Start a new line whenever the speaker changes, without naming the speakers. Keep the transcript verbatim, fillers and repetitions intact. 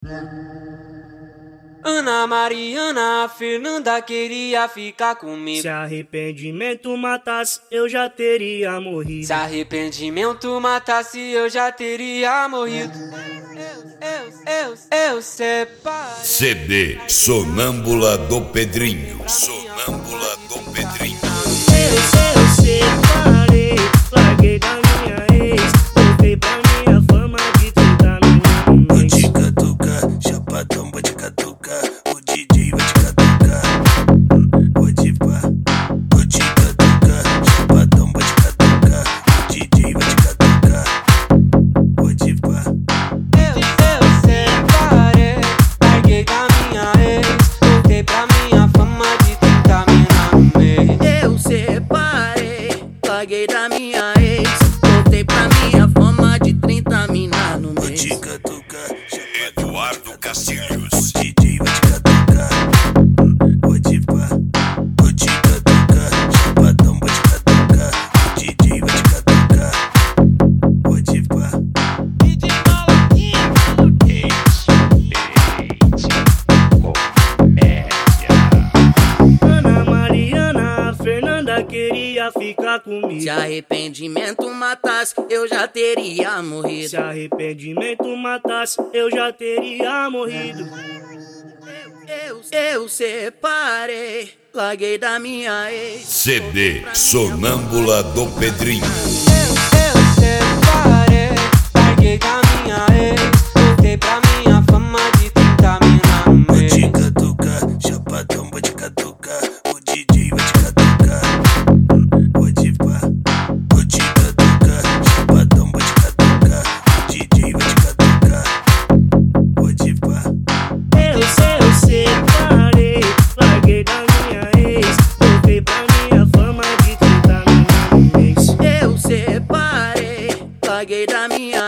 Ana Mariana, a Fernanda queria ficar comigo.
Se arrependimento matasse, eu já teria morrido.
Se arrependimento matasse, eu já teria morrido. Eu, eu, eu, eu separei.
C D Sonâmbula do Pedrinho. Sonâmbula do Pedrinho.
Eu, eu separei, larguei da minha ex, voltei pra minha fama de trinta mil.
Vou te catucar, chapadão, vou te catucar. O D J vai te catucar. Vou te pá, vou te catucar. Chapadão, vou te catucar. O D J vai te catucar. Vou te pá.
Eu, eu separei, larguei da minha ex, voltei pra minha fama de trinta mina no mês.
Eu separei, larguei da minha ex, voltei pra minha fama de trinta mina no
Vou
mês.
te catucar, chapadão.
Eduardo Castilhos.
O D J vai te catucar. Vou te pá, vou te catucar. Chapadão, vou te catucar. O D J vai te catucar. Vou te pá.
Ana Mariana, a Fernanda queria ficar comigo.
Se arrependimento matasse, eu já teria morrido.
Se arrependimento matasse, eu já teria morrido.
Eu, eu separei, larguei da minha ex.
C D Sonâmbula do Pedrinho.
Eu, eu separei, larguei da minha ex, voltei pra minha fama de trinta mina no
Vou
mês.
te catucar, chapadão, vou te catucar. O D J vai te catucar. Vou te pá, vou te catucar. Chapadão, vou te catucar. O D J vai te catucar. Vou te pá.
Eu, eu separei, larguei da minha ex, voltei pra minha fama de trinta mil no mês.
Eu separei, larguei da minha